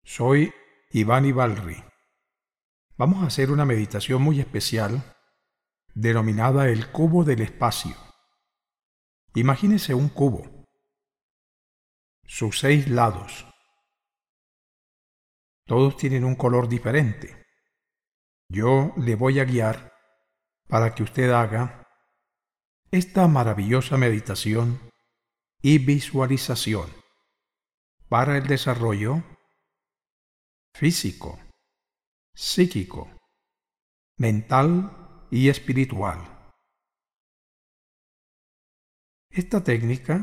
Soy Iván Ibalri. Vamos a hacer una meditación muy especial denominada el cubo del espacio. Imagínese un cubo, sus 6 lados. Todos tienen un color diferente. Yo le voy a guiar para que usted haga esta maravillosa meditación y visualización para el desarrollo físico, psíquico, mental y espiritual. Esta técnica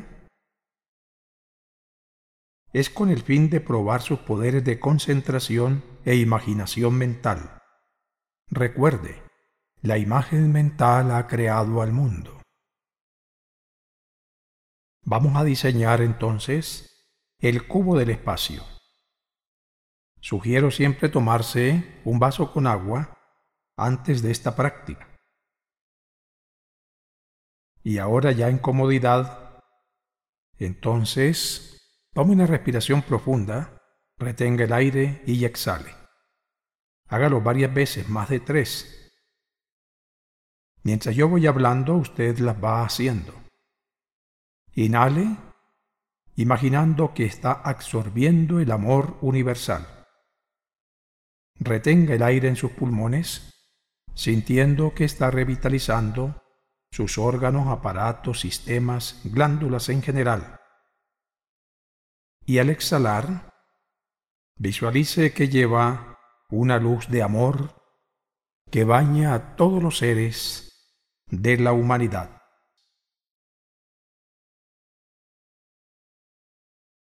es con el fin de probar sus poderes de concentración e imaginación mental. Recuerde, la imagen mental ha creado al mundo. Vamos a diseñar entonces el cubo del espacio. Sugiero siempre tomarse un vaso con agua antes de esta práctica. Y ahora ya en comodidad, entonces tome una respiración profunda, retenga el aire y exhale. Hágalo varias veces, más de 3. Mientras yo voy hablando, usted las va haciendo. Inhale, imaginando que está absorbiendo el amor universal. Retenga el aire en sus pulmones, sintiendo que está revitalizando sus órganos, aparatos, sistemas, glándulas en general. Y al exhalar, visualice que lleva una luz de amor que baña a todos los seres de la humanidad.